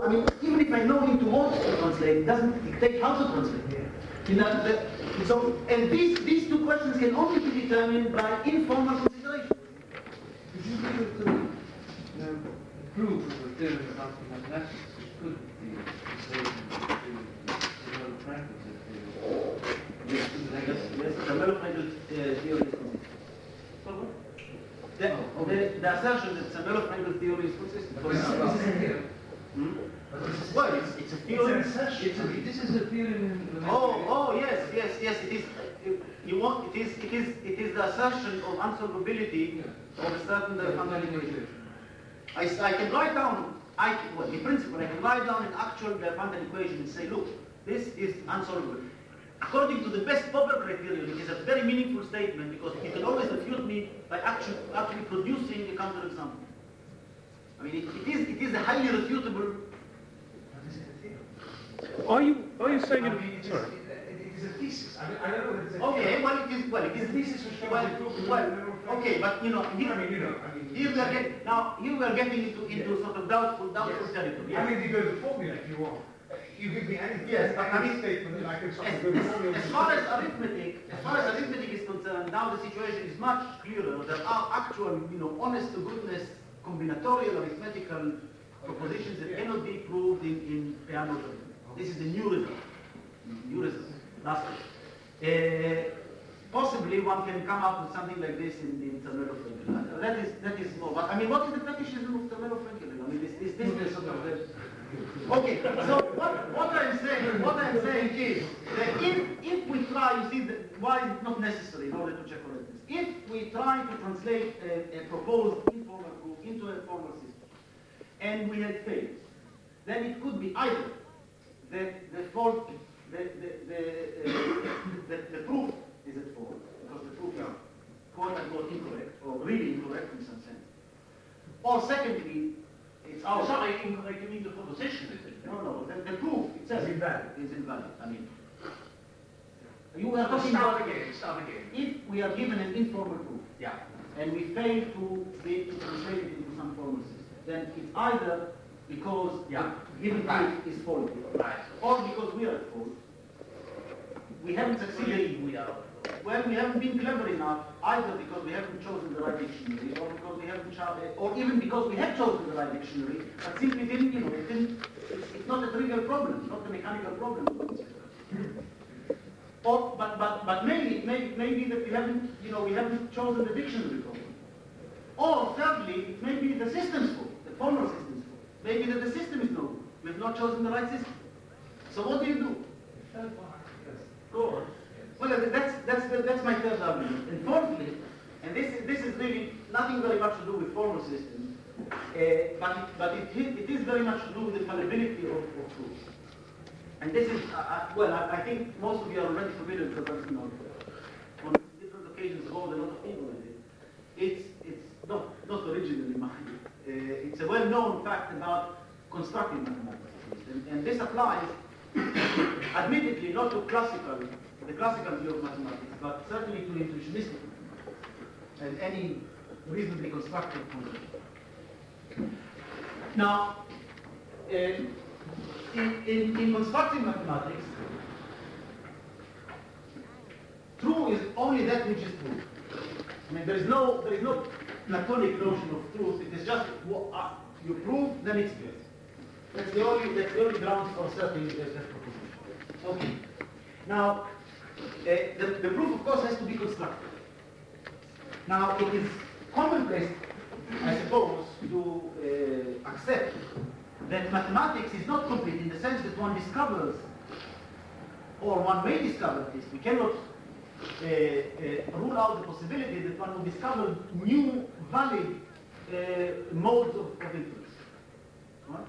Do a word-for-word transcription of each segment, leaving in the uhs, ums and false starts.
I mean, even if I know him to want to translate, it doesn't dictate how to translate. Yeah. You know, the, so, and these, these two questions can only be determined by informal consideration. If you be able to um, prove what we're doing about the mathematics, which could be translated to Melo Frankel's theory. Yes, yes, the Melo Frankel theory is consistent. The, oh, the, the assertion that the Melo Frankel theory is consistent. But this is a theory. Hmm? Well, it's, it's a theory. It's an assertion. It's a, this is a theory in the Oh, oh, yes, yes, yes. It is. You want? It is. It is. It is the assertion of unsolvability yeah. of a certain yeah, fundamental equation. I, I can write down. I can, well, in principle, I can write down an actual fundamental equation and say, look, this is unsolvable. According to the best Popper criterion, it is a very meaningful statement because you can always refute me by actually, actually producing a counterexample. I mean, it, it is it is a highly refutable. Are you are you saying? I mean, it, is, sorry. it, it is a thesis. I mean, I don't know what it's a Okay, thesis. well, it is well, it is a thesis which well, well, well, okay, but you know, here, I mean, you know, I mean, here we are getting now. Here we are getting into into yeah. sort of doubtful, doubtful yes. territory. I Yes. mean, you go to the formula if you want. You give me any, Yes, any I mean, statement and I can sort of As, go to the formula. as far as arithmetic, as far as arithmetic is concerned, now the situation is much clearer. There are actual, you know, honest to goodness combinatorial arithmetical propositions that yeah. cannot be proved in, in Peano's arithmetic. This is the new result. New result. Last uh, possibly one can come up with something like this in, in Zermelo Frankel. That is that is more. But I mean, what is the fetishism of Zermelo Frankel? I mean, this this this is sort of the. Okay, so what, what I'm saying, what I'm saying is that if if we try, you see, the, why is it not necessary in order to check for this? If we try to translate a, a proposed informal proof into a formal system, and we had failed, then it could be either that the fault, the the the, uh, the, the proof is at fault because the proof is quote unquote incorrect or really incorrect in some sense, or secondly. It's our. It's not like incorrect, you mean the proposition, is it? No, no, the, the proof itself Is invalid. is invalid. I mean, you are So talking start about again, start again. if we are given an informal proof Yeah. and we fail to be to translate it into some formal system, then it's either because Yeah. the given Right. proof is faulty, Right. or because we are at fault. We haven't succeeded. We are. Well, we haven't been clever enough, either because we haven't chosen the right dictionary, or because we haven't chosen, or even because we have chosen the right dictionary, but simply didn't, you know, it didn't, it's, it's not a trivial problem, it's not a mechanical problem. Or, but, but, but maybe, maybe, maybe that we haven't, you know, we haven't chosen the dictionary problem. Or thirdly, it may be the system's fault, the formal system's fault. Maybe that the system is no good. We have not chosen the right system. So what do you do? Go on. Well, that's that's the, that's my third argument. And fourthly, and this is this is really nothing very much to do with formal systems, uh, but but it it is very much to do with the fallibility of, of proofs. And this is uh, uh, well, I, I think most of you are already familiar because I've, you know, on different occasions involved a lot of people with it. It's it's not not originally mine. Uh, it's a well-known fact about constructive mathematics, and, and this applies, admittedly, not to classical. The classical view of mathematics, but certainly to intuitionistic and any reasonably constructive concept. Now, uh, in, in, in constructive mathematics, true is only that which is true. I mean, there is no there is no Platonic notion of truth. It is just what uh, you prove, then it's true. That's the only that's the only grounds for certain that proposition. Okay. Now. Uh, the, the proof, of course, has to be constructed. Now, it is commonplace, I suppose, to uh, accept that mathematics is not complete in the sense that one discovers, or one may discover this. We cannot uh, uh, rule out the possibility that one will discover new, valid uh, modes of, of inference. Right?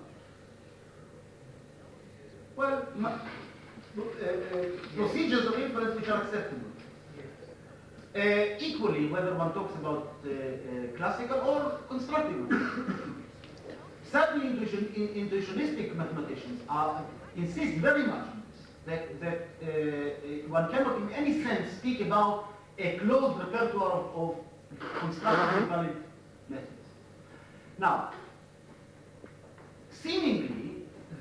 Well, ma Uh, uh, procedures of inference which are acceptable. Uh, equally, whether one talks about uh, uh, classical or constructive. Certainly, intuition, in, intuitionistic mathematicians are, insist very much on this, that, that uh, one cannot in any sense speak about a closed repertoire of, of constructive valid methods. Now, seemingly,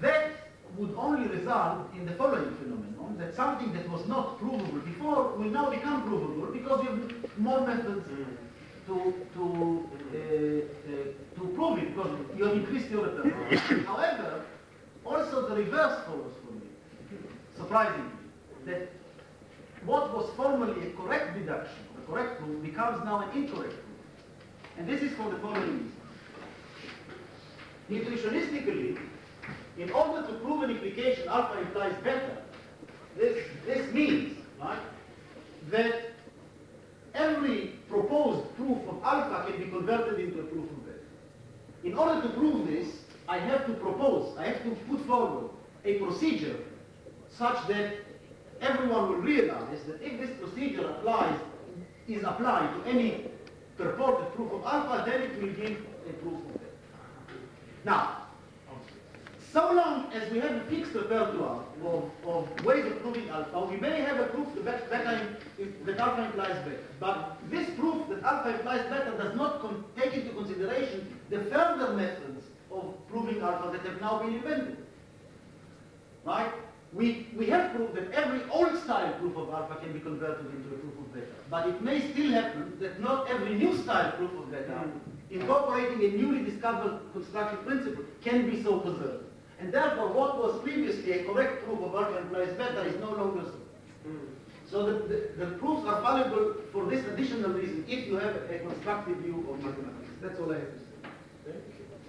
that would only result in the following phenomenon, that something that was not provable before will now become provable because you have more methods to, to, uh, uh, to prove it, because you have increased your return. However, also the reverse follows from it, surprisingly, that what was formerly a correct deduction, a correct proof, becomes now an incorrect proof. And this is for the following reason. Intuitionistically, in order to prove an implication alpha implies beta, this, this means, right, that every proposed proof of alpha can be converted into a proof of beta. In order to prove this, I have to propose, I have to put forward a procedure such that everyone will realize that if this procedure applies, is applied to any purported proof of alpha, then it will give a proof of beta. Now, so long as we have a fixed repertoire of, of ways of proving alpha, we may have a proof that, beta, that alpha implies beta. But this proof that alpha implies beta does not con take into consideration the further methods of proving alpha that have now been invented. Right? We, we have proved that every old-style proof of alpha can be converted into a proof of beta. But it may still happen that not every new-style proof of beta, incorporating a newly discovered constructive principle, can be so preserved. And therefore, what was previously a correct proof of alpha implies beta is no longer so. Mm. So the, the, the proofs are valuable for this additional reason if you have a constructive view of mathematics. That's all I have to say. Okay?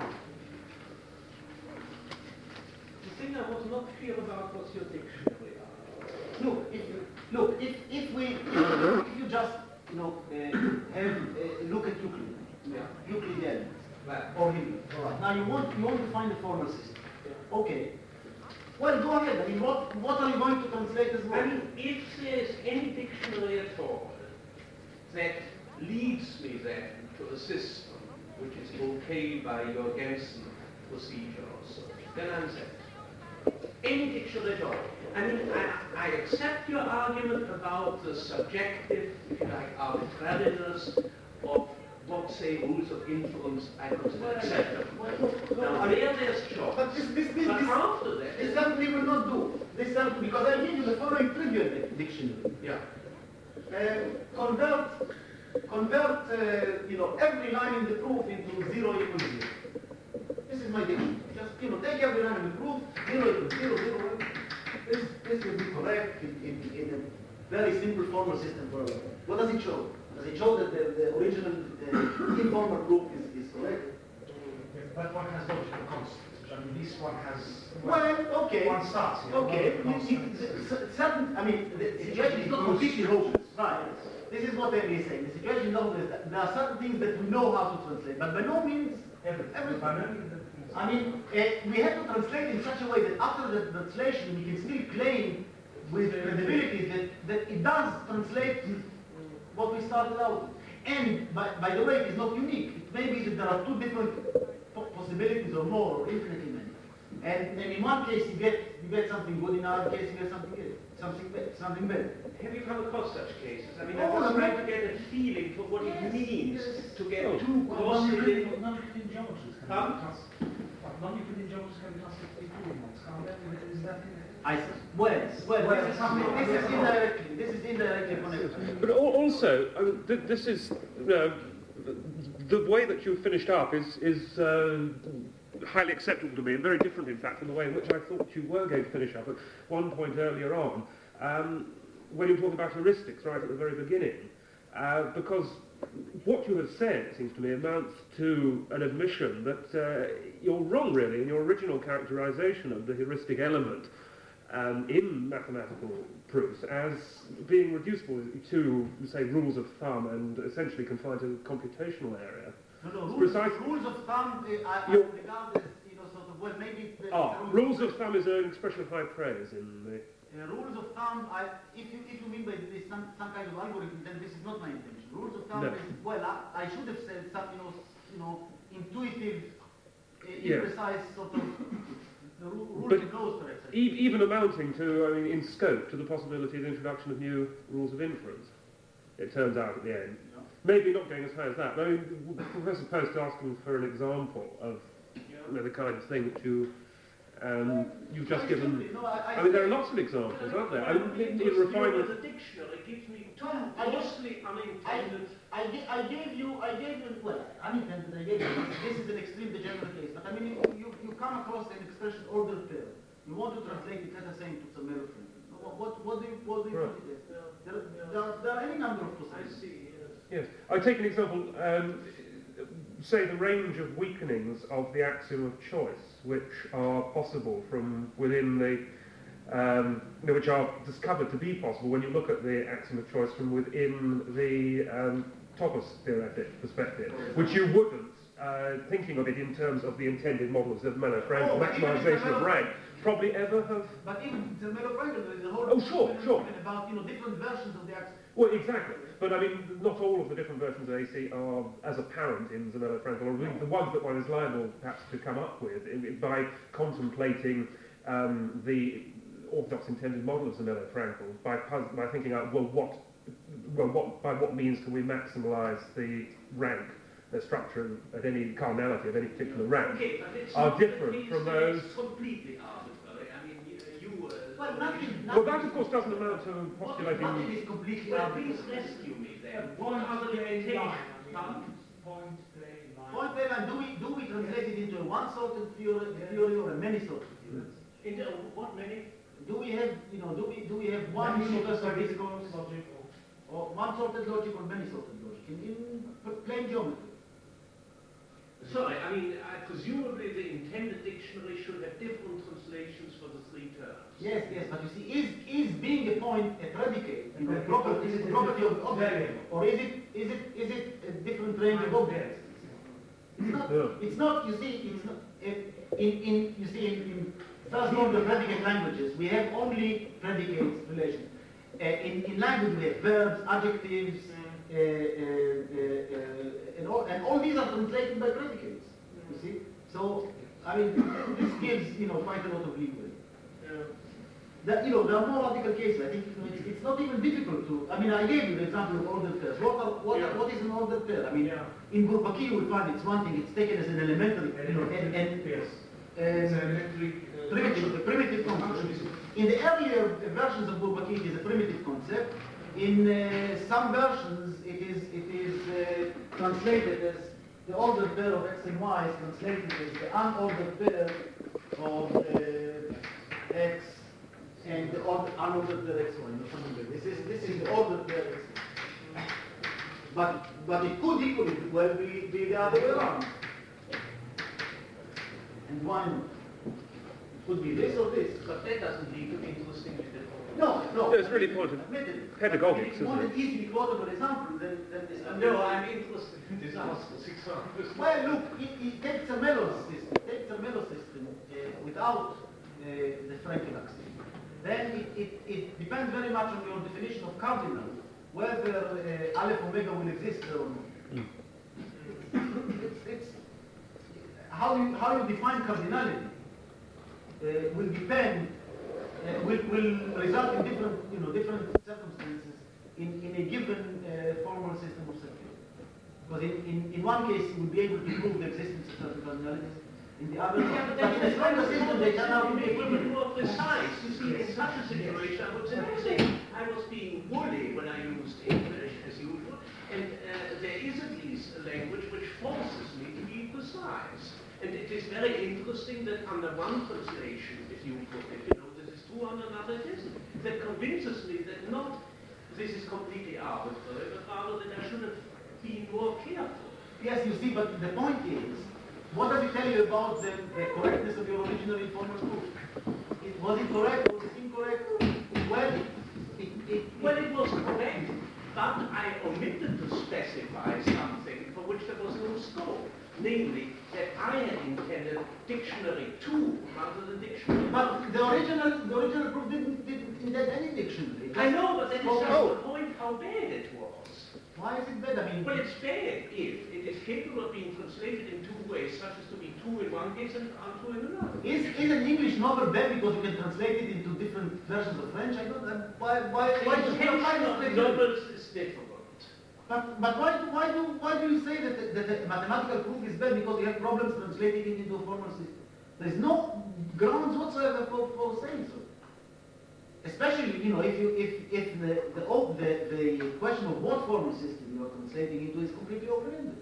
The thing I was not clear about was your dictionary. Look, if look, if if we if you just you know uh, have uh, look at Euclid, yeah. Euclidean, right. or Hilbert. All right. Now you want you want to find a formal system. Okay. Well, go ahead. I mean, what, what are you going to translate as well? I mean, if there's any dictionary at all that leads me then to a system which is okay by your Gensen procedure or so, then I'm set. Any dictionary at all. I mean, I, I accept your argument about the subjective, if you like, arbitrariness of what, say, rules of inference I consider acceptable. Now, there there's choice. But this, this, this, but this, after that, this certainly will not do. This certainly, because I give you the following trivial dictionary. Yeah. Uh, convert, convert, uh, you know, every line in the proof into zero equals zero. This is my dictionary. Just, you know, take every line in the proof, zero equals zero, zero. This, this will be correct in, in, in a very simple formal system for all. What does it show? Does it show that the, the original uh, informal proof is, is correct? Yes, but one has logical constants. I mean, this one has... Well, okay. One starts here. Okay. You, you, certain, I mean, the, the situation is not completely hopeless. Right. This is what Henry is saying. The situation is not hopeless. There are certain things that we know how to translate, but by no means everything. everything. I mean, uh, we have to translate in such a way that after the translation, we can still claim with credibility that, that it does translate what we started out with. And, by, by the way, it is not unique. It may be that there are two different possibilities or more, or infinitely many. And, and in one case you get you get something good, in another case you get something good, something better, something better. Have you come across such cases? I mean, Oh, I was I'm trying not- to get a feeling for what Yes, it means yes. to get Oh, too grossly in. Non-Euclidean geometries can Huh? be trans- non-Euclidean geometries can be translated into ones, can't they? Is that... I see. Well, well, Well, this, is, this is indirectly, this is indirectly connected. But al- also, I mean, th- this is uh, the way that you finished up is is uh, highly acceptable to me, and very different, in fact, from the way in which I thought you were going to finish up at one point earlier on, um, when you were talking about heuristics right at the very beginning, uh, because what you have said, it seems to me, amounts to an admission that uh, you're wrong, really, in your original characterization of the heuristic element Um, in mathematical proofs as being reducible to, say, rules of thumb and essentially confined to the computational area. No, no, rules, Precise- rules of thumb, uh, I, I You- regard as, you know, sort of, well, maybe... The, Ah, the rules of thumb is an expression of high praise in the... Uh, rules of thumb, I, if, you, if you mean by this some, some kind of algorithm, then this is not my intention. Rules of thumb No. is, well, I, I should have said some, you know, s- you know intuitive, uh, Yeah. imprecise sort of uh, ru- rules But of close, for example. E- even amounting to, I mean, in scope, to the possibility of the introduction of new rules of inference, it turns out at the end. Yeah. Maybe not going as high as that, but I mean, Professor Post asking for an example of you know, the kind of thing that you and you've just given... No, I, I mean, there are lots of examples, aren't there? I mean, in, in refinement... The dictionary gives me two I- grossly unintended... I, gi- I gave you, I gave you, well, unintended, I gave you, this is an extreme degenerate case, but I mean, you, you come across an expression ordered pair. You want to translate it, let us say, into some male friend. What, what, what do you, what do you Right. put it as? There, there, are, there are any number of I possibilities. see, yes. Yes. I take an example, um, say the range of weakenings of the axiom of choice, which are possible from within the, um, you know, which are discovered to be possible when you look at the axiom of choice from within the um, topos theoretic perspective, which you wouldn't, uh, thinking of it in terms of the intended models of Mello-Frankel, Oh, but even if maximization the of rank, probably ever have... But even the Mello-Frankel, there is a whole Oh, sure, argument sure. about, you know, different versions of the axiom. Well, exactly. But I mean, not all of the different versions of A C are as apparent in Zermelo-Frankel, or really the ones that one is liable perhaps to come up with in, in, by contemplating um, the orthodox intended model of Zermelo-Frankel, by, pos- by thinking out, well, what, well, what, by what means can we maximise the rank, the structure at any cardinality of any particular rank, Okay, but it's are not the different case from that those... it's completely arbitrary. I mean, you... you uh, Well, nothing, Well, nothing. that, of course, doesn't amount to Nothing postulating... is completely Well, arbitrary. please rescue me then. Yeah, What point are the play limitations? line, I Pardon? mean, point play line. Point play line, do we, do we translate it into a one-sorted theory, theory or a many-sorted theory? In the, what many? Do we have, you know, do we, do we have one Many universe of sorted physical, logic or- or one-sorted logic or many-sorted logic in, in plain geometry? Sorry, I mean, I presumably the intended dictionary should have different translations for the three terms. Yes, yes, but you see, is, is being a point a predicate, And a the- property, is is it a property of different object, variable? or is it, is it, is it a different range of objects? It's not, Yeah. it's not, you see, it's not, eh, in, in, you see, in, in first order predicate languages, we have only predicates relations. Uh, in, in language we have verbs, adjectives, uh, uh, uh, uh, and, all, and all these are translated by predicates, you see? So, I mean, this gives, you know, quite a lot of leeway. That, you know, there are more radical cases. I think, you know, it's, it's not even difficult to, I mean, I gave you the example of ordered pairs. What, are, what, Yeah. what is an ordered pair? I mean, Yeah. in Bourbaki you will find it's one thing, it's taken as an elementary, you know, and, and Yes. um, It's an electric. uh, primitive, the primitive concept. In the earlier versions of Bourbaki, it is a primitive concept. In uh, some versions, it is it is uh, translated as the ordered pair of x and y is translated as the unordered pair of uh, x and the order, unordered pair x y. No, something like this. This is this is the ordered pair x y. But but it could equally well be, be the other way around. And why not? It could be this or this. But that doesn't lead to interesting different. No, no. No, it's really point of Admitted. pedagogics, If you want isn't an easily quotable example, then, then this. No, I'm interested in disastrous examples. Well, look, it, it takes a mellow system, takes a mellow system uh, without uh, the Frankel axiom. Then it, it, it depends very much on your definition of cardinal, whether uh, aleph omega will exist or not. It's, it's how you how you define cardinality uh, will depend uh, will will result in different you know different circumstances in, in a given uh, formal system of circuits. Because in, in, in one case you will be able to prove the existence of certain cardinalities, in the other Yeah, not. but But in a stronger system they turn out to be make it equivalent. more precise. You see, in such a situation, I would say, I say I was being woolly when I used English as usual, and uh, there is at least a language which forces me to be precise. And it is very interesting that under one translation, if you put it, you know, this is true, under another it isn't. That convinces me that not this is completely arbitrary, but rather that I should have been more careful. Yes, you see, but the point is, what does it tell you about the, the correctness of your original informal proof? It, was it correct? Was it incorrect? Well, it, it, Well, it was correct, but I omitted to specify something for which there was no scope. Namely, that I had intended dictionary two rather than dictionary but one. the original, the original proof didn't, didn't indent any dictionary. I know, but that is just Oh. the point how bad it was. Why is it bad? I mean, Well, it's bad if it is capable of being translated in two ways, such as to be two in one case and untrue in another. is, is an English novel bad because you can translate it into different versions of French? I don't. Uh, why? Why? Why The should you apply intention this of criteria? novels is difficult. But, but why, do, why, do, why do you say that the, that the mathematical proof is bad because you have problems translating it into a formal system? The There's no grounds whatsoever for, for saying so. Especially, you know, if you if if the the oh, the, the question of what formal system you are translating into is completely open-ended.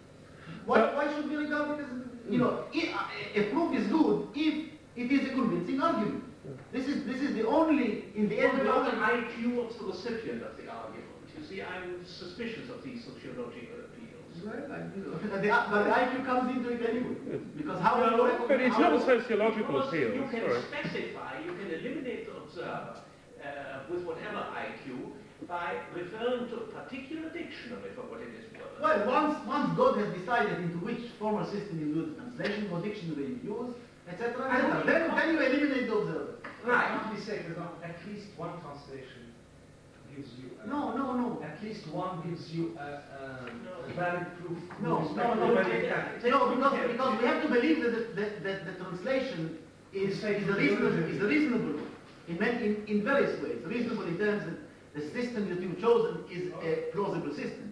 Why Uh, why should we regard it as, you know, if, a proof is good if it is a convincing argument. This is this is the only in the end What the about the only I Q of the recipient of the argument? You see, I'm suspicious of these sociological appeals. Well, I- you know, the, but the I Q comes into it anyway. Because how No, do you But it's how- not a sociological Because appeal. you can Sorry. specify, you can eliminate the observer uh, with whatever I Q by referring to a particular dictionary for what it is worth. Well, once once God has decided into which formal system you use the translation, what dictionary you use, et cetera, et cetera, then, then you eliminate the observer. Right. Can't we say that at least one translation gives you a, No, no, no. at least one gives you a, a, a valid proof? No, with no, respect no, to no, valid no, fact? No, because, because we have to believe that the, that, that the translation is, is, a reasonable, is a reasonable one. In, many, in, in various ways. Reasonable in terms that the system that you've chosen is a plausible system.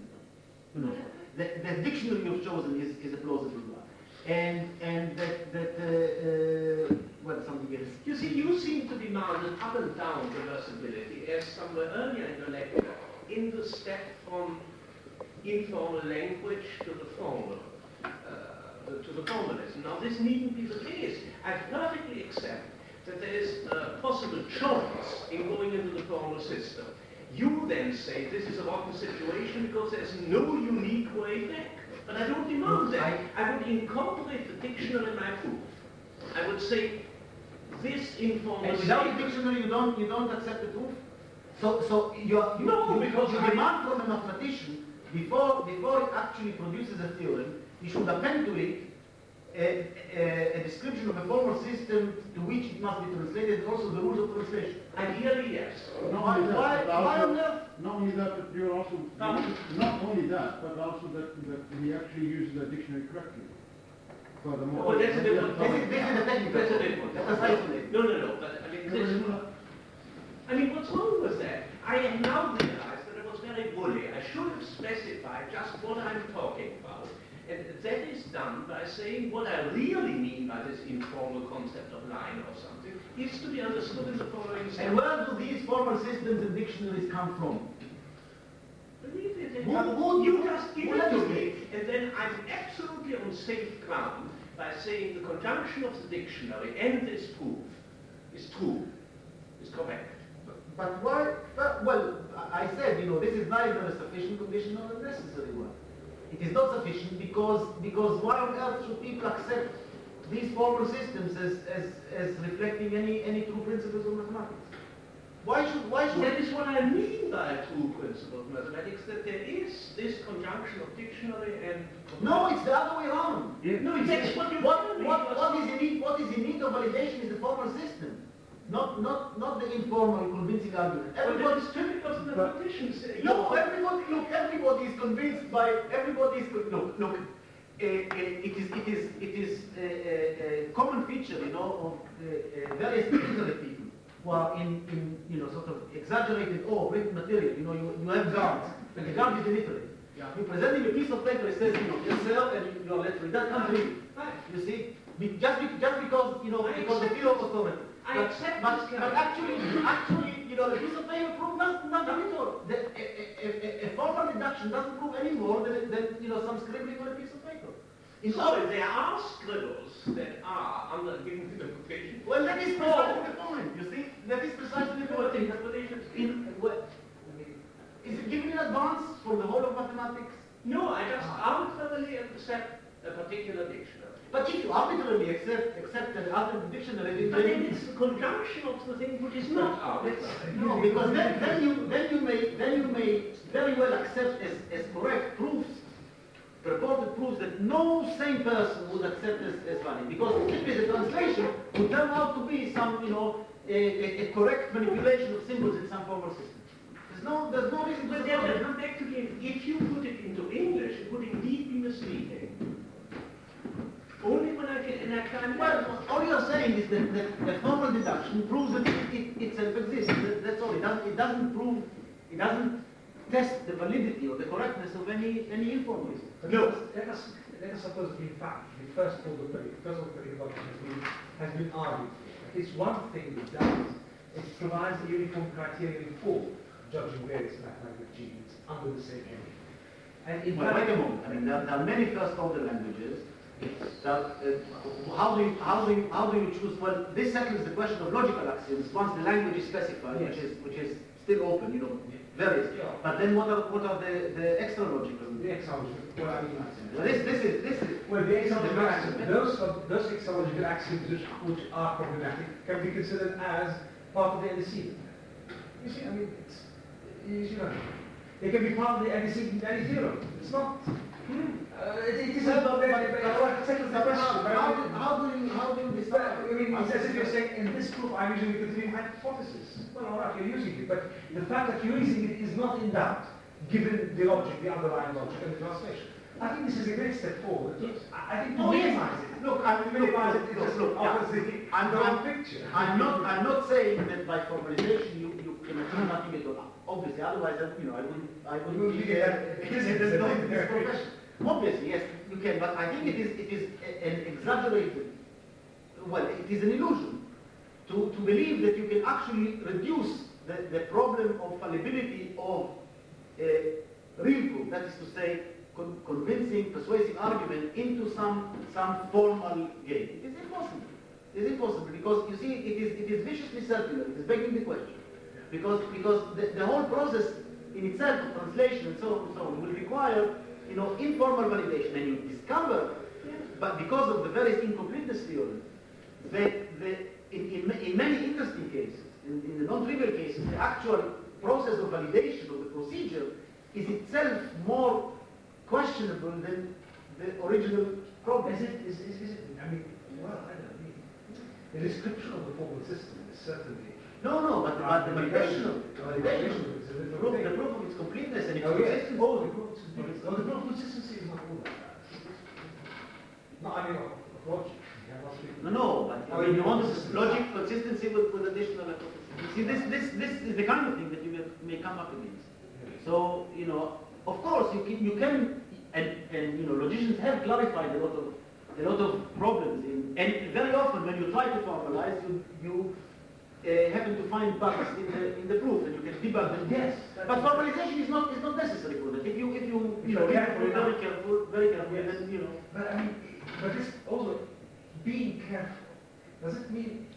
The, the dictionary you've chosen is, is a plausible one. And, and that, that uh, uh, well, something else. You see, you seem to demand an up and down reversibility, as somewhere earlier in the lecture, in the step from informal language to the formal, uh, to the formalism. Now, this needn't be the case. I perfectly accept that there is a possible choice in going into the formal system. You then say this is a rotten situation because there's no unique way back. But I don't demand that. I would incorporate the dictionary in my proof. I would say this informal And without the statement- dictionary, you don't, you don't accept the proof? So, so you, are, you, No, you, because you I- demand from a mathematician, before, before it actually produces a theorem, he should append to it a, a, a description of a formal system to which it must be translated, and also the rules of translation. Ideally, yes. Not Why, only that, why, but why on also, earth? not only that, but you're also, Pardon? not only that, but also that, that he actually uses the dictionary correctly. Furthermore. Well, that's a different This is, this is a technical That's a point. different Let us isolate. No, no, no. But I mean, this, I mean, what's wrong with that? I have now realized that it was very woolly. I should have specified just what I'm talking about. And that is done by saying what I really mean by this informal concept of line or something is to be understood in the following And sense. where do these formal systems and dictionaries come from? Believe it, Who- who- you just give who it to has me, it? and then I'm absolutely on safe ground by saying the conjunction of the dictionary and this proof is true, is correct. But why? Well, well, I I said, you know, this is neither a sufficient condition nor a necessary one. It is not sufficient because because why on earth should people accept these formal systems as as, as reflecting any any true principles of mathematics? Why should why should That is what I mean by a true principle of mathematics, that there is this conjunction of dictionary and... No, it's the other way around. Yeah. No, that's what you What what what is in need what is in need of validation is the formal system, not not not the informal convincing argument. Well, that Everybody. is typical of the mathematicians. No, everybody, look, everybody is convinced by, everybody is, con- look, look, uh, uh, it is, it is, it is a, a, a common feature, you know, of uh, uh, various literary people who are in, in, you know, sort of exaggerated awe of written material. You know, you, you have guards, and the guard is illiterate. You present him a piece of paper, it says, you know, yes sir, and you, you are literate. That comes in, you see, Be- just, be, just because, you know, I because the accept fear of authority. I But, accept but, this but guy. actually, actually, you know, the piece of paper proves nothing, nothing at all. The, a, a, a, a formal deduction doesn't prove any more than, than, you know, some scribbling on a piece of paper. In So there are scribbles that are under given interpretation. well, that is precisely the point, you see? That is precisely the point. Interpretation. In, what, is it given in advance for the whole of mathematics? No, I just arbitrarily accept a particular dictionary. But if you arbitrarily accept, accept an alternate dictionary, But then then it's the conjunction of the thing which is not arbitrary. no, because then, then you then you may then you may very well accept as, as correct proofs, purported proofs that no sane person would accept as, as valid, because simply the translation would turn out to be some, you know, a, a, a correct manipulation of symbols in some formal system. There's no there's no reason to But then I suppose. come back to the, if you put it into English, it would indeed be misleading. Only when I can, and I can Well, all you're saying is that, that, that formal deduction proves that it, it itself exists. That, that's all. It doesn't, it doesn't prove, it doesn't test the validity or the correctness of any any informal. But No. Let us, let us suppose that in fact the first order the first order pedagogy has been, has been argued for. At least one thing it does, it provides a uniform criterion for judging various mathematical achievements under the same heading. And in Well, fact, wait a moment. I mean, there, there are many first-order languages. That, uh, how do you how do you, how do you choose? Well, this settles the question of logical axioms once the language is specified, Yes. which is which is still open. You know, various. Yeah. But then what are what are the the extra logical? the exalogical, well, I mean, Well, this this is this is. well, the exalogical the axioms, maximum. those are- those exalogical axioms which, which are problematic can be considered as part of the antecedent. You see, I mean, it's, you know, they can be part of the antecedent any theorem. It's not. Uh, it, it is Well, a, but- but, but- but, but, but, settles the But question. how, but I how, mean- how do you how do you But, decide? I mean, it's as if you're saying, in this proof, I'm using the continuing hypothesis. Well, all right, you're using it, but the fact that you're using it is not in doubt, given the logic, the underlying logic, and the translation. I think this is a great step forward. I I think to Oh, yes. minimize it. Look, I mean, look, minimize look, it, it look, just look, offers yeah. the I'm, wrong I'm, picture. I'm not, I'm not saying that by formalization you, you can achieve nothing at all. Obviously, otherwise, I- you know, I wouldn't, I You wouldn't would be be there. there. Because it is not in this profession. Obviously, yes, you can, but I think it is, it is a- an exaggerated, well, it is an illusion to, to believe that you can actually reduce the, the problem of fallibility of uh, real proof, that is to say, con convincing, persuasive argument into some, some formal game. It is impossible. It is impossible because, you see, it is, it is viciously circular. It is begging the question. Because, because the, the whole process in itself of translation and so on and so on will require, you know, informal validation. And you discover, but because of the various incompleteness theory, that the, in, in, in many interesting cases, in, in the non-trivial cases, the actual process of validation of the procedure is itself more questionable than the original problem. Is it, is, is, is it, I mean, well, I don't know. The description of the formal system is certainly. No, no, but, but the validation of the validation, Validation is a the different proof, thing. the proof of its completeness and its Oh, yes. consistency. Oh, the proof of consistency. Oh, the proof of consistency is not all that bad. No, I mean, of of logic. You have lots of people- No, no, but Oh, I mean, you yeah. want logic, consistency with, with additional hypothesis. You see, this, this, this is the kind of thing that you may, may come up against. So, you know, of course, you can, you can and, and, you know, logicians have clarified a lot of, a lot of problems. In, and very often when you try to formalize, you, you uh, happen to find bugs in the, in the proof, and you can debug them. Yes. But formalization is not, is not necessary for that. If you, if you, you If know, you're read careful it very enough. careful, very careful, Yes. then, you know. But I mean, but this also, being careful, does it mean,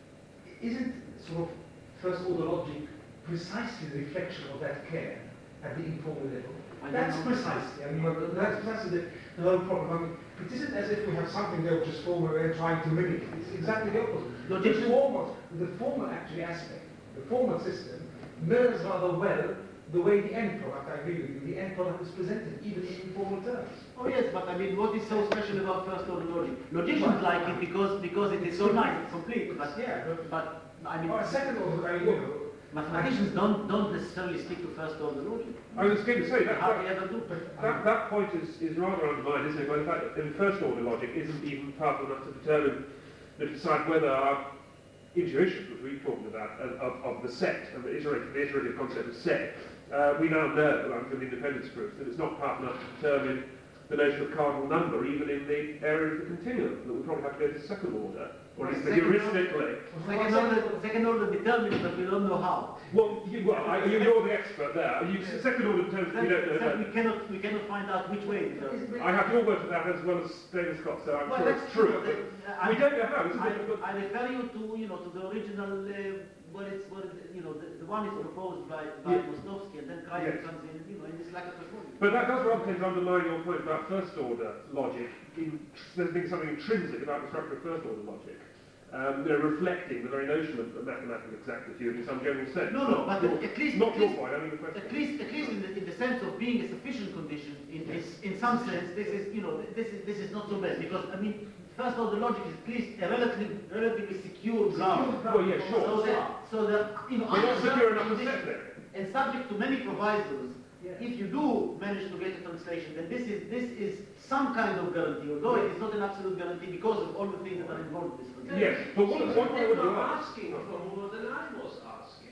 isn't sort of first order logic precisely the reflection of that care at the informal level? I don't That's know. precisely, I mean, well, that's precisely the, the whole problem. I mean, it isn't as if we have something there which is formal and trying to mimic it. It's exactly the opposite. Logician- The formal, the formal actually aspect, the formal system mirrors rather well the way the end product, I agree with you, the end product is presented, even in informal terms. Oh yes, but I mean, what is so special about first order logic? Logicians like it because because it is so nice, it's complete. But Yeah, but- but I mean, Or a second order, I mean, you know, mathematicians don't don't necessarily stick to first order logic. I was going to say that, How they that, ever do? that, that point is, is rather undermined, isn't it, by the fact that in first order logic isn't even powerful enough to determine, to decide whether our intuition, which we're talking about, of, of, of the set, of the iterative, the iterative concept of set, uh, we now know, like from the independence proofs, that it's not powerful enough to determine the notion of cardinal number, even in the area of the continuum, that we probably have to go to second order, or at least Second order- heuristically. Second order, second order determines, but we don't know how. Well, you, well I, you- you're the expert there. You, second order determines, we don't know Except that. we cannot we cannot find out which way it goes. I have your word for that as well as David Scott, so I'm Well, sure that's it's true. true. But I- we don't know how. It's a I, difficult. I refer you to you know to the original uh, what it's what it, you know the, the one is proposed by by Yeah. Mostovsky, and then Kreisler Yes. comes in you know in this lack of performance. But that does rather tend to undermine your point about first order logic. In, there's being something intrinsic about the structure of first order logic. Um, they're reflecting the very notion of, of mathematical exactitude in some general sense. No, no, but Your- at least not at your least- point. I mean the question. At least, at least in the, in the sense of being a sufficient condition, in, in, in some sense, this is, you know, this is, this is not so bad because I mean, first order logic is at least a relatively, relatively secure ground. Well, yeah, sure. So that, so that, you know, We're not under secure certain enough to conditions, set there. and subject to many provisos, Yeah. if you do manage to get a translation, then this is this is some kind of guarantee, although it is not an absolute guarantee because of all the things that are involved in this translation. Yes, but what, what, what They would were you ask? asking for more than I was asking.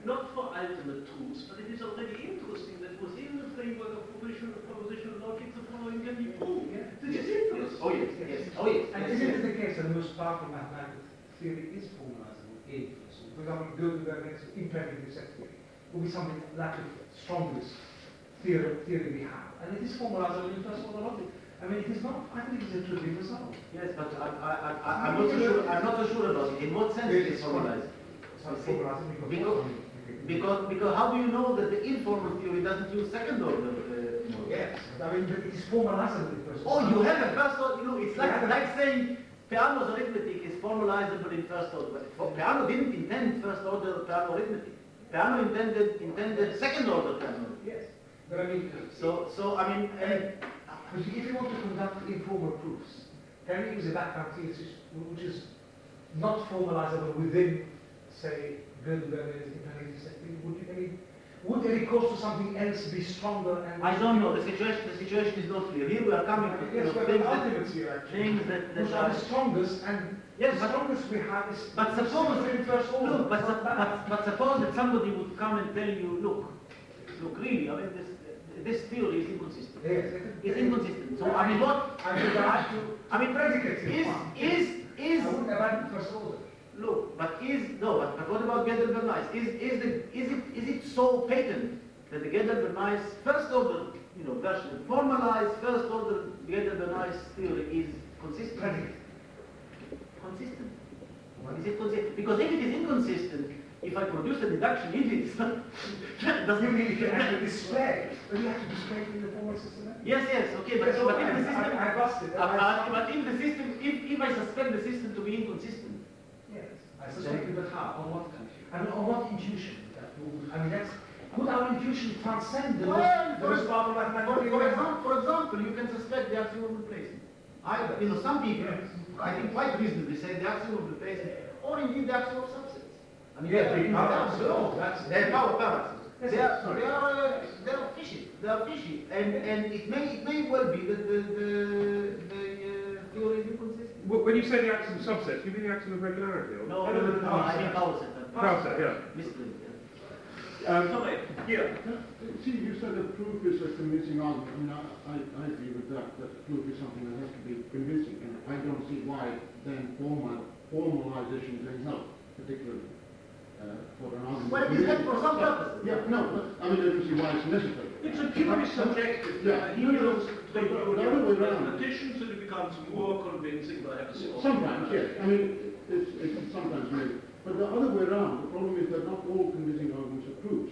not for ultimate truths, but it is already interesting that within the framework of proposition of propositional logic, the following can be proved. Yeah. This is interesting. Oh yes, yes, oh yes. And yes, isn't yes. it the case that the most powerful mathematical theory is formalizable in first order? For example, Gödel makes imperative set theory will be something like the strongest theory, theory we have. And it is formalizable in first order logic. I mean, it is not, I think it is a trivial result. Yes, but I, I, I, I'm not so sure. I'm not so sure about it. In what sense it is formalized? So it's formalizable Because, because, because how do you know that the informal theory doesn't use second order? Uh, you know? Yes, I mean, but it is formalizable in first Oh, order. you have a first order. You know, it's like Yeah. like saying Peano's arithmetic is formalizable in first order. But Peano didn't intend first order Peano arithmetic. Peano intended intended second order Peano. Yes, but I mean, So, so I mean. Uh, but if you want to conduct informal proofs, can you use a background thesis which is not formalizable within, say, Gödel's imperative set theory? Would you, I mean, would the recourse to something else be stronger? And I don't know. The situation, the situation is not clear. Here we are coming to you Yes, know, but things the that, ultimates here actually. things that, that Which are the strongest, and Yes, the but- strongest we have is. But suppose, in first order. look, but, It's not sup- bad. but, but suppose that somebody would come and tell you, look, look, really, I mean, this, this theory is inconsistent. Yes, it- It's inconsistent. So, I mean, what, I would like to. I mean, predicate is, one. is, is, I wouldn't abandon first order. look, but is, no, but, but what about Gödel Bernays? Is, is, the, is, it, is it so patent that the Gödel Bernays first order, you know, version, formalized first order Gödel Bernays theory is consistent? Predicate. Consistent. Is it consistent? Because if it is inconsistent, if I produce a deduction, if it is not, does You it mean you can actually display, but you have to display it in the formal system. Yes, yes, okay, but, Yes, but I- if the system, I- I lost it. Uh, uh, but if the system, if, if I suspect the system to be inconsistent, Yes, I suspect, but how? On what? I mean, on what intuition? That would- I mean, that's could our intuition transcend the well, most, the for, most powerful for, mathematical for example, for example, you can suspect the axiom of replacement. Either, you know, some people, I think quite reasonably say the axiom of replacement, or indeed the axiom of subsets. I mean, Yeah, they're, big they're, powers. they're, Oh, that's- they're power paradoxes. Yes, They are, sorry. they are, uh, they are fishy. They are fishy, and and it may it may well be that the the, the uh, theory is inconsistent. Wh- When you say the axiom of subsets, you mean the axiom of regularity? Or? No, no, no, no, I mean power set. Power set, yeah. Misspelled, yeah. Um, Sorry. yeah. Uh, See, you said that proof is a convincing argument. I mean, I, I, I agree with that, that proof is something that has to be convincing, and I don't see why then formal, formalization can help, particularly uh, for an argument. Well, it is helpful for some purposes. Yeah, no, but I mean, I don't see why it's necessary. It's a purely subjective. Yeah. He knows But the other way around. additions and it becomes more convincing perhaps. Sometimes, yes. I mean, it's, it's sometimes maybe. But the other way around, the problem is that not all convincing arguments are proofs.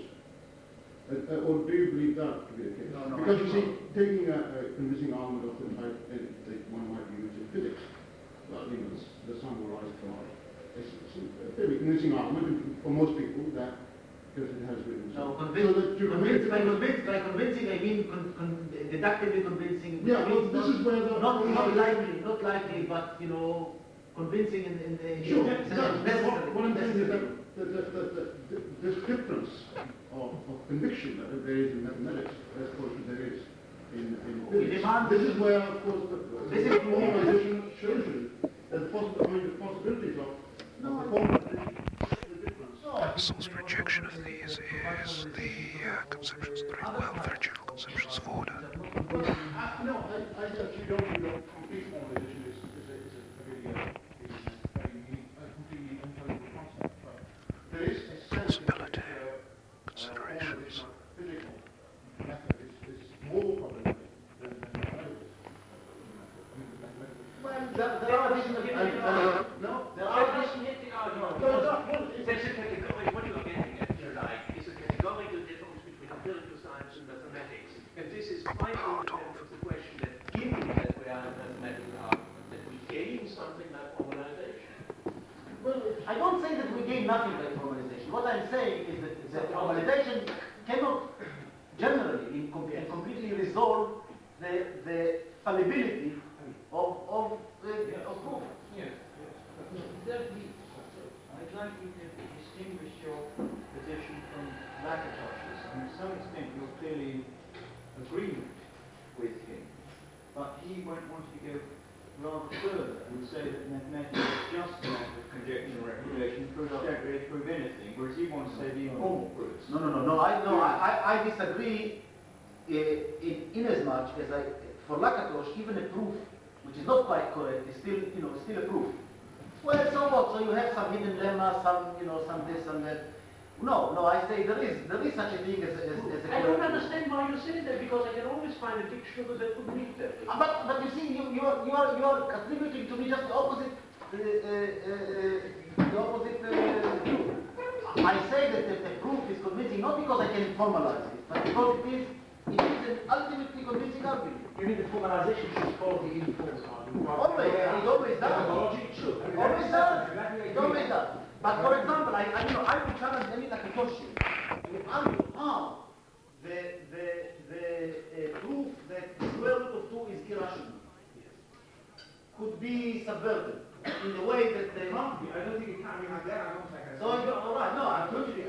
Uh, uh, or do you believe that to be the case? No, no, because I you think see, taking a, a convincing argument of the type uh, that one might use in physics, well, you know, the, the sum will rise to R. It's, it's a very convincing argument for most people that because it has written. No, so convince, that you convince, by, convince, by convincing, I mean con, con, deductively convincing. which Yeah, well, means this not, is where the- not, not likely, not likely, but you know, convincing in, in the Sure, in the- that- that's what, necessary- what I'm saying is that, necessary. that, that, that, that, that this difference of, of conviction that there is in mathematics as opposed to there is in, in We physics. demand- This is where, of course, the, This the is- formalization shows you that the, possi- I mean, the possibilities of, of the formalization, the difference. Russell's rejection of these is the uh, conceptions three, well, very general conceptions of order. Well, I, no, I, I actually don't think that complete formalization is, is a, is a really, uh, is a very unique, a completely intelligible concept. But there is a sense in which, Possibility, uh, considerations. Uh, physical method is, is more problematic than, than mathematical. Well, there, there are additional, uh, uh, no, there are additional. No, no, no. There's a category, what you're getting at, if you like, is a categorical difference between empirical science and mathematics. And this is quite independent of the question that given that we are in mathematical argument, that we gain something like formalization. Well, I don't say that we gain nothing by formalization. What I'm saying is that, that formalization cannot generally in com and completely resolve the, the fallibility of, of, uh, of proof. Yes, yes. Thirdly, I'd like you to distinguish your position from Lakatosh's, and to some extent you're clearly in agreement with him, but he won't want to go rather further and say that mathematics is just a matter of conjecture and reputation, proofs don't really prove anything, whereas you want to say the informal proofs. No, no, no, no. I no, I, I, I disagree. Uh, in, in as much as I, for Lakatos, even a proof which is not quite correct is still, you know, still a proof. Well, so what? So you have some hidden lemma, some, you know, some this and that. No, no. I say there is, there is such a thing as, as, as a. I don't understand why you say that, because I can always find a dictionary that would meet that. Uh, but, but you see, you, you are, you are, you are attributing to me just the opposite, uh, uh, uh, the opposite. Uh, I say that the, the proof is convincing not because I can formalize it, but because it is. It is an ultimately convincing argument. You mean the formalization should follow the informal argument? Always, it always does. Logic should. It always does. It always does. But for example, I, I you know, I will challenge any Takatoshi to argue how the the the uh, proof that the square root of two is irrational could be subverted in the way that the. I don't think it can be like that. I don't think. So all right, no, I'm totally.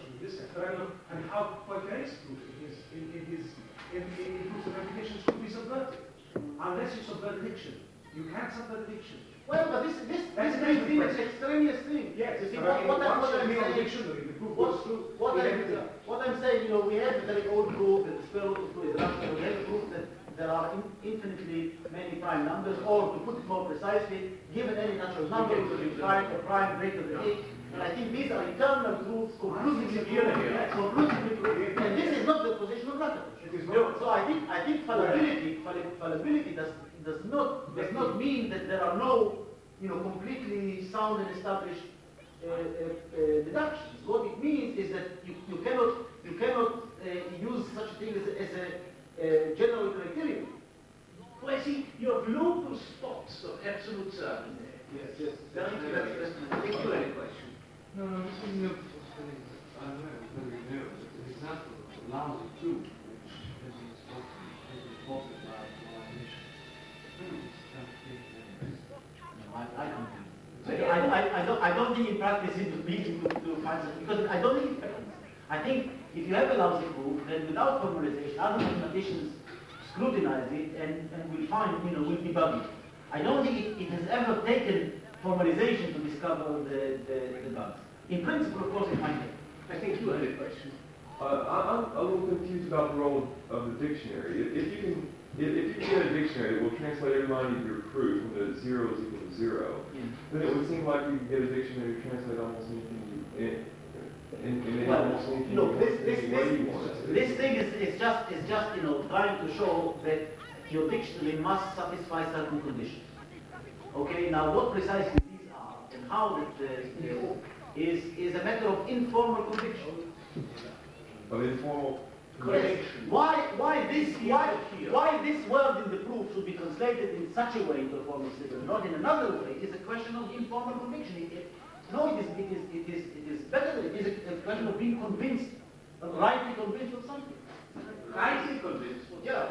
But I don't, and how Poincaré proof it is, it, it is, in, in, in proofs of reputations could be subverted. Unless you subvert diction. You can't subvert diction. Well, but this, this, That's this a may different seem an question. extraneous thing. Yes, You see, but what, what, I, what once I'm you read the saying, dictionary, the proof what, goes through. what, with I'm, everything. what I'm saying, you know, we have a very old proof that the square root of two is rational. We have a proof that there are in, infinitely many prime numbers, or to put it more precisely, given any natural number, we will find a prime greater than eight. And I think these are eternal truths, conclusively proven, conclusively proven. And this is not the position of Lakatos. So I think I think fallibility, falli- fallibility does does not does not mean that there are no, you know, completely sound and established uh, uh, uh, deductions. What it means is that you, you cannot you cannot uh, use such a thing as a, as a uh, general criterion. Well, see, you have local spots of absolute certainty. Yes, yes. That's that's a particular question. No, no, this is no possibility. I don't know whether you know, but an example of a lousy proof which has been spoken, has been quoted by formalization. Proves that thing anyways. No, I, I don't think. I, I, I, don't, I don't think in practice it would be to, to find something, because I don't think it happens. I think if you have a lousy proof, then without formalization, other mathematicians scrutinize it and, and will find, you know, will debug it. I don't think it, it has ever taken formalization to discover the, the, the bugs. In principle, of course, it might have. I think you had a question. Uh, I, I'm a little confused about the role of the dictionary. If, if you can, if, if you get a dictionary that will translate every line of your proof when the zero is equal to zero, Yeah. then it would seem like you could get a dictionary to translate almost anything you in, in, in, in Well, almost anything look, you this, want, this, any way you this, want it to. this thing is, is just, is just, you know, trying to show that your dictionary must satisfy certain conditions. Okay, now what precisely these are and how that uh, uh, is, is a matter of informal conviction. Of informal. Yes. Why, why this, why, why this word in the proof should be translated in such a way into a formal statement, not in another way, is a question of informal conviction. It, it, no, it is, it is, it is, it is better. It is a, a question of being convinced, of rightly convinced of something. Rightly convinced. Yeah.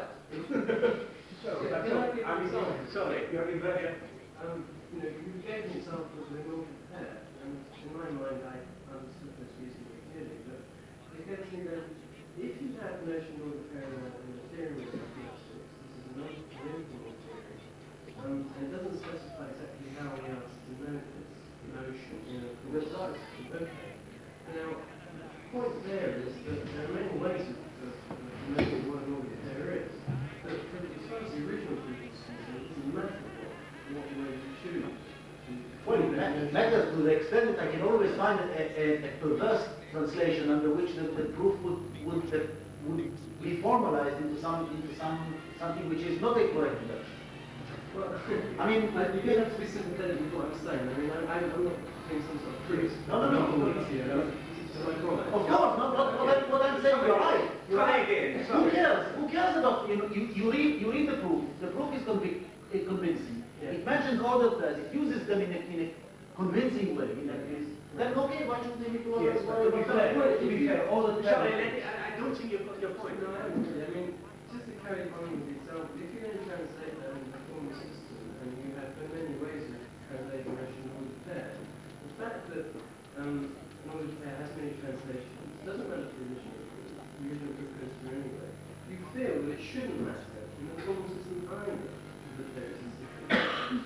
So, Yeah, that's you know, all. I mean, sorry. Sorry. You're inverted. Um, you know, you gave an example of the Northern pair, and in my mind I understood this reasonably clearly, but it gets me that if you had notion order parallel in the theory of statistics, this is a non-uniform theory, um, and it doesn't specify exactly how we are to know this notion in a precise. Okay. Now, the point there is that there are many ways of, of, of knowing what an order pair is, but for the, as far as the original proof is concerned, it's a matter what way you choose. Well, it ma- matters to the extent that I can always find a, a, a perverse translation under which the, the proof would would, uh, would be formalized into some into some something which is not a correct deduction. Well, I mean, I, you don't have to be sympathetic with what I'm saying. I mean, I, I'm not putting some sort of proof. No, no, no, no, no, no. Here, no. So my comment. Of course, no, what, what, I, what I'm saying, you're right. You're Try right. again. Who Sorry. cares? Who cares about, you know, you, you read you read the proof. The proof is convic- uh, convincing. Yeah. It mentions order pairs. It uses them in a, in a convincing way. In a, in, then okay, why shouldn't they be to order Yes, but to be fair, to be fair, all the Sorry, time. let me- I, I don't think you've got your point. No, I haven't really. I mean, just to carry on with the example, if you're going to translate that in the formal system, and you have so many ways of translating Russian ordered pair, the fact that um, an ordered pair has many translations doesn't matter for the original proof. The original proof goes through anyway. You feel that it shouldn't matter in the formal system either, that there is a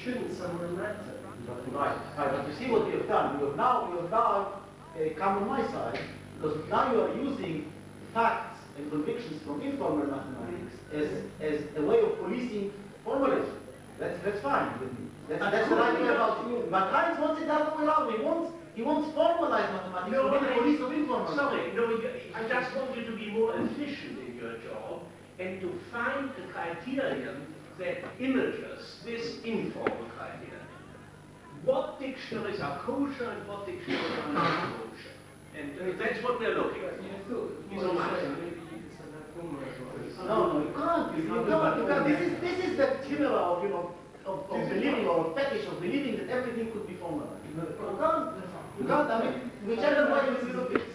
shouldn't someone matter? Right, right, but you see what you have done. You have now, you have now uh, come on my side, because now you are using facts and convictions from informal mathematics as, as a way of policing formalism. That's, that's fine with me. That's, that's the right way about it. But Heinz wants it the other way around. He wants, he wants formalized mathematics No, to be the I- police of informal. Sorry, no, you- I just want you to be more efficient in your job and to find a criterion that images this informal criterion. What dictionaries are kosher and what dictionaries are not kosher? And uh, that's what we're looking at. He's So much. maybe you could send that formula as well. No, no, you can't. You, you can't. You can't. This is this is the chimera of you know of, of believing or fetish of believing that everything could be formalized. You can't. You can't. I mean, whichever way you look at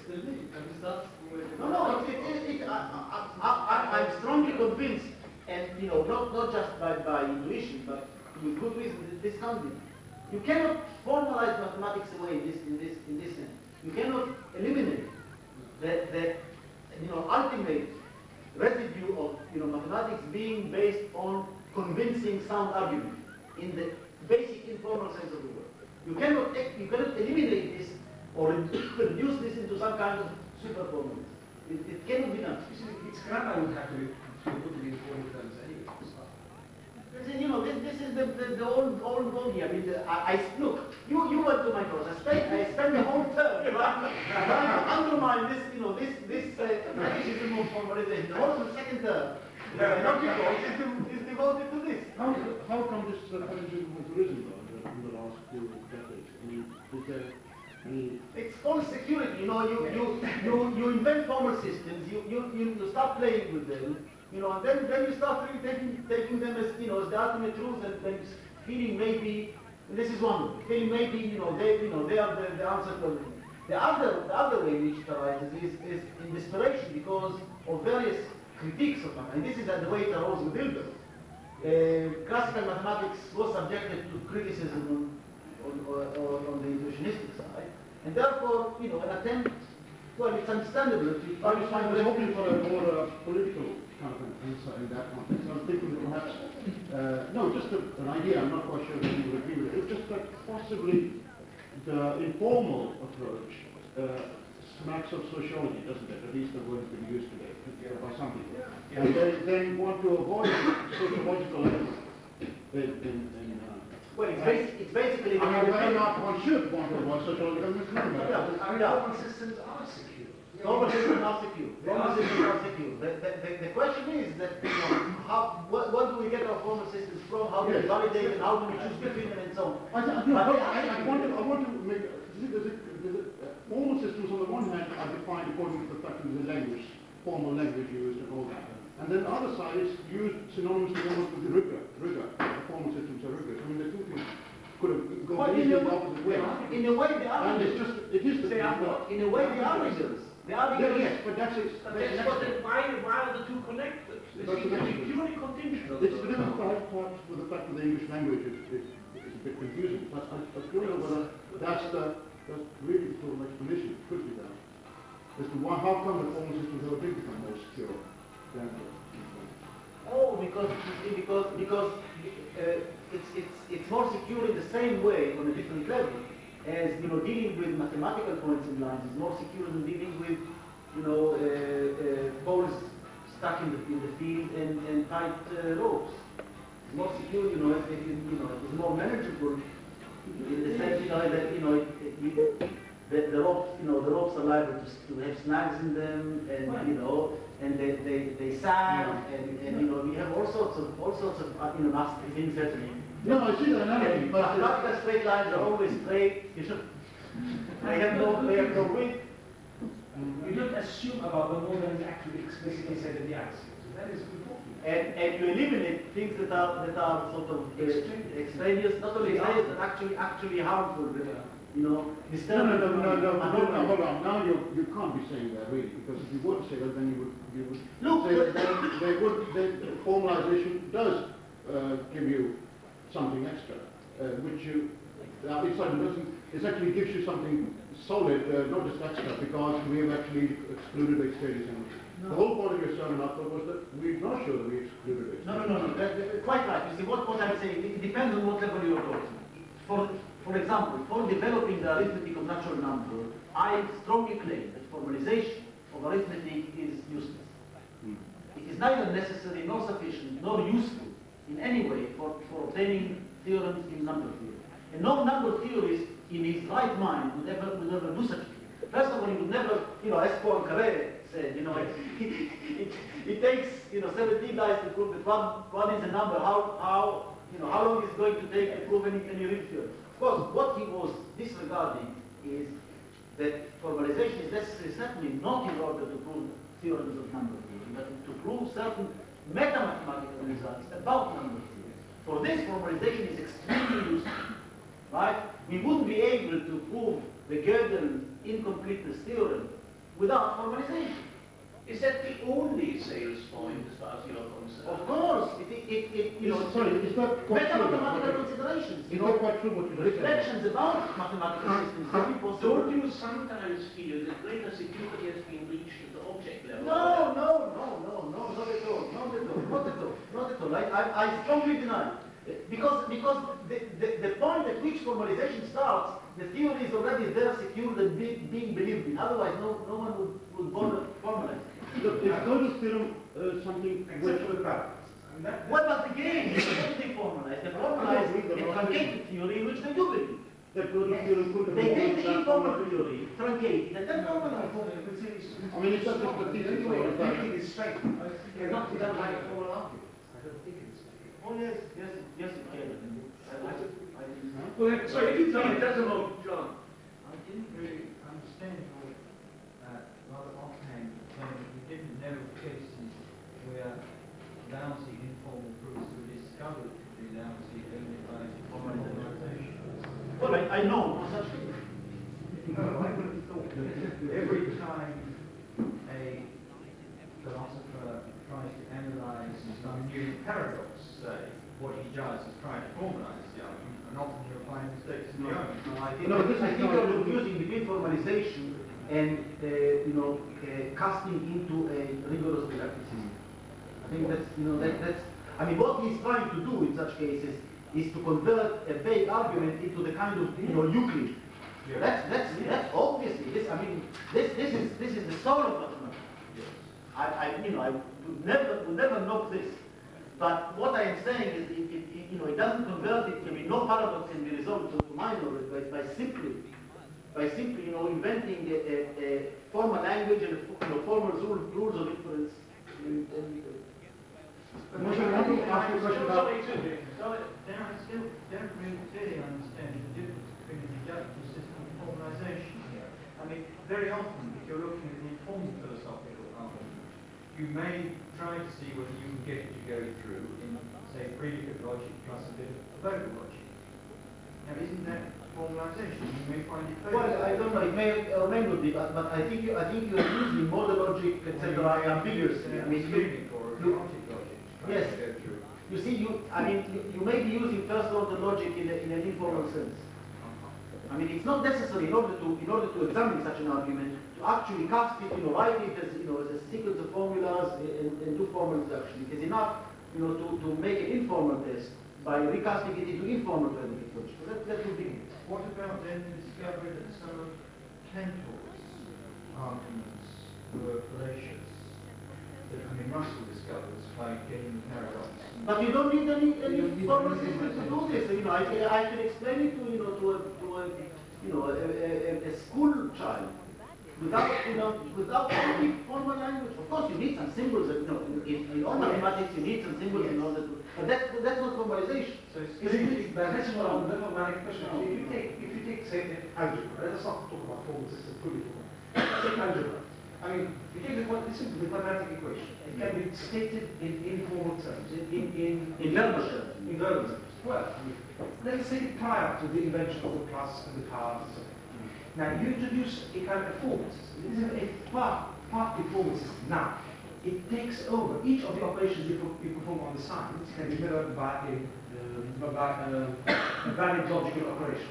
it. No, no. It, it, it, I, I, I, I'm strongly convinced, and you know, not not just by, by intuition, but with good reason, that this can't be. You cannot formalize mathematics away in this in this in this sense. You cannot eliminate the the you know ultimate residue of you know mathematics being based on convincing sound argument in the basic informal sense of the word. You cannot you cannot eliminate this or reduce this into some kind of super formalism. It, it cannot be done. It's grammar would have to be to put it in formal terms anyway. to start. You know, this, this is the, the, the old, old bogey. I mean, the, I, I, look, you, you went to my course. I spent, I spent the whole term trying to undermine this, you know, this, this uh, fetishism of formalization. The whole of the second term, the object course is, de- is devoted to this. How, how come this uh, fetishism has risen though in the, in the last few decades? I mean, is there any... It's false security. You know, you, you, you, you invent formal systems, you, you, you, you start playing with them. You know, and then, then you start really taking, taking them as, you know, as the ultimate truth, and then feeling maybe, and this is one, feeling maybe, you know, they, you know, they are the, the answer to everything. The other, the other way in which it arises is, is in desperation because of various critiques of mathematics. And this is uh, the way it arose with Hilbert. Uh, classical mathematics was subjected to criticism on, on, on, on the intuitionistic side, and therefore, you know, an attempt, well, it's understandable to I was, I was hoping for a more uh, political kind of an answer in that context. I was thinking that perhaps, uh, no, just a, an idea, I'm not quite sure that you would agree with it. It's just that possibly the informal approach uh, smacks of sociology, doesn't it? At least the word that's been used today uh, by some people. And they, they want to avoid sociological elements in, in, in uh, well, it's, basi- it's basically... I mean, whether or not one should want to avoid sociological elements, no matter. Yeah, I mean, yeah. formal systems are secure. Formal systems are secure. Formal systems are secure. The, the, the, the question is that, you know, how, what, what do we get our formal systems from? How do we Yes. validate them? How do we choose between them and so on? I, th- no, but I, I, want to, I want to make, there's a, there's a, uh, formal systems on the one hand are defined according to the fact that there's a language, formal language used and all that. And then the other side is used synonymously almost with rigor, rigor. The formal systems are rigorous. I mean, the two things could have But gone in easily a, the opposite way. in a way, they are And it's rigorous. just, it is the They are not. In a way, they are rigorous. They are Yeah, rigorous. yes, but that's, ex- But that's that's an what extra. the, why, why are the two connected? This That's seems to be an purely contingent. It's a different part, part with the fact that the English language is, is, is a bit confusing, but I, I don't know whether that's the, that's really the sort of explanation that could be done. As to why, how come the formal systems have been become more secure than the Oh, because because because uh, it's it's it's more secure in the same way on a different level, as you know, dealing with mathematical points and lines is more secure than dealing with you know uh, uh, balls stuck in the in the field and, and tight uh, ropes. It's more secure, you know, if, if you, you know, it's more manageable in the sense, you know, that you know it, it, you, the, the ropes, you know, the ropes are liable to, to have snags in them, and you know, and they they, they sag, and, and you know, we have all sorts of all sorts of uh, you know nasty things happening. No, I see the analogy, And but uh, mathematical straight lines are always straight. You should. They have no, they have no width. You don't assume about the more than is actually explicitly said in the axioms. That is important. And, and you eliminate things that are that are sort of uh, extraneous, not only extraneous, but actually actually harmful. That, uh, you know, no, disturbing. no, no, no, no, no, no, hold on. Now you you can't be saying that really, because if you were to say that, then you would you would Look, say that they, they would the formalization does uh, give you something extra, uh, which you uh, it's like it doesn't. It actually gives you something solid, uh, not just extra, because we have actually excluded extraneous energy. The whole point of your sermon after was that we're not sure that we excluded it. No, no, no, no. That, that, quite right. You see, what, what I'm saying, it depends on what level you're going. For, for example, for developing the arithmetic of natural number, I strongly claim that formalization of arithmetic is useless. Hmm. It is neither necessary nor sufficient nor useful in any way for, for obtaining theorems in number theory. And no number theorist in his right mind would ever, would ever do such a thing. First of all, he would never, you know, as Poincaré said, you know, it, it, it, it takes, you know, seventeen dice to prove that one, one is a number. How, how, you know, how long is it going to take to prove any, any real theorem? Of course, what he was disregarding is that formalization is necessary certainly not in order to prove theorems of number theory, but to prove certain meta-mathematical results about number theory. For this, formalization is extremely useful, right? We wouldn't be able to prove the Gödel incompleteness theorem without formalization. Is that the only sales point as far as you're concerned? Of course, it, it, it you know, Sorry, is that quite true? meta-mathematical considerations. Is You that know, quite true what you just said? reflections about mathematical systems can be possible. Don't you sometimes feel that greater security has been reached at the object level? No, no, no, no, no, not at all, not at all, not at all, not at all. I, I, I strongly deny. Because, because the, the, the point at which formalization starts, the theory is already there, secured and be, being believed in. Otherwise, no, no one would, would bother formalize. Look, is Gödel's theorem uh, something Except for the paradox. And that, What about the game? They formalize. They formalize a truncated theory in which they do believe. that Gödel's theorem could have They take the been informal theory, truncate it, and then formalize. I mean, it's just a statistic, so it's like- making it straight cannot be done by a formal argument. I don't think it's Oh yes, yes, yes, it can. I, I, I, Well, sorry, if you tell me, that's a long, John. I didn't really understand your uh, rather offhand saying that you didn't know cases where lousy informal proofs were discovered to be lousy only by formalization. well, I, I know no such thing. No, I would have thought that every time a philosopher tries to analyze some new paradox, say, what he does is try to formalize the argument, and often he'll find mistakes in the argument. No, I think, No, this I is think not- you're confusing between formalization and, uh, you know, uh, casting into a rigorous reductivism. I think that's, you know, that, that's, I mean, what he's trying to do in such cases is to convert a vague argument into the kind of, you know, Euclid. Yeah. That's, that's, that's obviously, this, I mean, this, this is, this is the soul of mathematics. I, I, you know, I would never, would never knock this. But what I am saying is, it, it, it, you know, it doesn't convert it. I mean, no paradox can be resolved to, to my knowledge by, by simply, by simply, you know, inventing a, a, a formal language and, you know, formal rules, rules of inference. And, and, But Moshe, I want to ask you a question about... So then I still don't really clearly understand the difference between the deductive system and formalization here. I mean, very often, if you're looking at the informal philosophical argument, you may try to see whether you can get it to go through in, say, predicate logic plus a bit of verbal logic. Now, isn't that formalization? You may find it very well, I don't know. It may or may not be, but, but I think you, I think you are using model logic, et cetera, ambiguously. I mean, you, or you, erotic logic. trying yes. to go through. You see, you, I mean, you, you may be using first order logic in, a, in an informal sense. I mean, it's not necessary in order to, in order to examine such an argument to actually cast it, you know, write it as, you know, as a sequence of formulas and, and do formal reduction. It is enough, you know, to, to make an informal test by recasting it into informal predicate logic. So that, that would be it. What about then the discovery that some of Cantor's arguments were fallacious? That, I mean, Russell discovers by getting the paradox. But you don't need any, any formal system to do this. You know, I, can- I can explain it to, you know, to a, to a you know, a, a, a school child without, you know, without any formal language. Of course, you need some symbols. You know, in, in all mathematics, you need some symbols in order to. But that's that's not formalization. So it's, it's, it's, but that's what I'm, that's what my question is. If you take, if you take, say, algebra, let's not talk about formal system, fully formal. Take algebra. I mean, you take the, what, this is the quadratic equation. It can be stated in informal terms, in, in, in, In verbal terms. in verbal terms. Well, I mean, let's say prior to the invention of the plus and the card and so on. Now, you introduce a kind of formal system. This is a part, partly formal system. Now, it takes over each of the operations you, pro- you perform on the signs can be mirrored by a, uh, by a, a valid logical operation.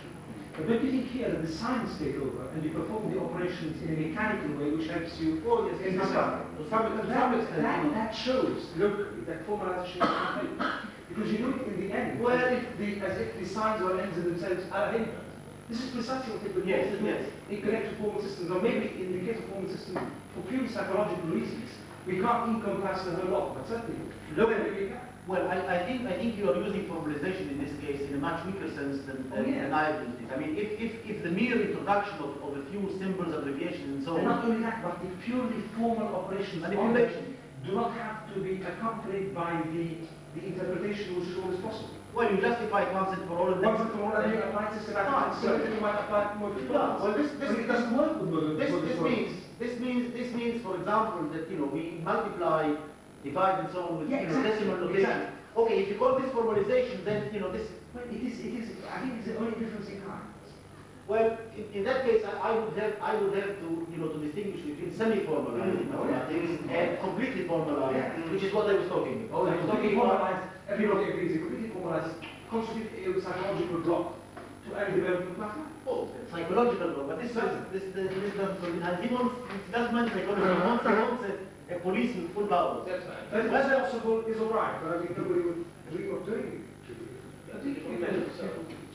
But don't you think here that the signs take over and you perform the operations in a mechanical way which helps you Oh, yes, in yes, this yes. way? To some, to some That, extent, that, you know. that shows locally that formalization is complete. Because you know in the end, Well, as, if the, as if the signs or ends in themselves are hindrance. This is precisely what people Yes, do yes. in connected formal systems, or maybe in the case of formal systems, for purely psychological reasons. We can't encompass the whole lot, but certainly, Look, wherever we can. well, I, I think I think you are using formalization in this case in a much weaker sense than, Oh, than, yeah. than I've used it. I mean, if, if, if the mere introduction of, of a few symbols, abbreviations, and so And on, not only that, but the purely formal operations manipulation. do not have to be accompanied by the, the interpretation which is always possible. Well, you justify once and for all, and then Once and for all, and you apply systematic Ah, certainly you might apply more to Yeah, well, this, this, But it doesn't work with modern this, modern this forms. means, this means, this means, for example, that, you know, we multiply, divide and so on with, Yeah, you know, exactly, decimal notation. exactly. Okay, if you call this formalization, then, you know, this, Well, it is, it is, I think it's the only difference in kind. well, in, in that case, I, I would have, I would have to, you know, to distinguish between semi-formalized Mm. Oh, yeah. mathematics and completely formalized, Yeah. which is what I was talking about. I was talking Completely about, formalized, everybody agrees, a completely formalized constitute a psychological block to any development matter. oh, psychological law, but this is, this, this, this doesn't, and he wants, it doesn't mention psychology, he wants, he wants a, a police with full powers. That's right. That is possible, is all right, but I think nobody would dream of doing it. I think it depends, so.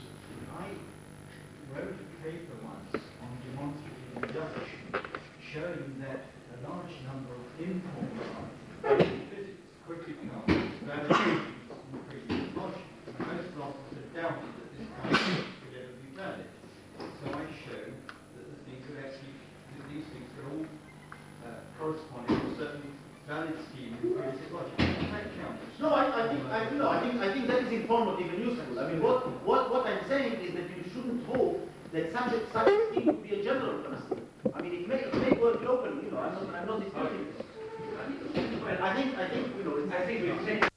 I wrote a paper once on demonstrative induction showing that a large number of informal physics, critical, validation, and critical logic, most philosophers have doubted that this kind of thing could ever be valid. So I showed that the things are actually, that these things are all uh, corresponding to a certain valid scheme in critical logic. That counts. No, I, I think, I, no, I think, I think that is informative and useful. I mean, what, what, what I'm saying is that you shouldn't hope that such a, such a thing would be a general principle. I mean, it may, it may work locally, you know, I'm not, I'm not disputing this. And I think, I think, you know, it's, I think we've taken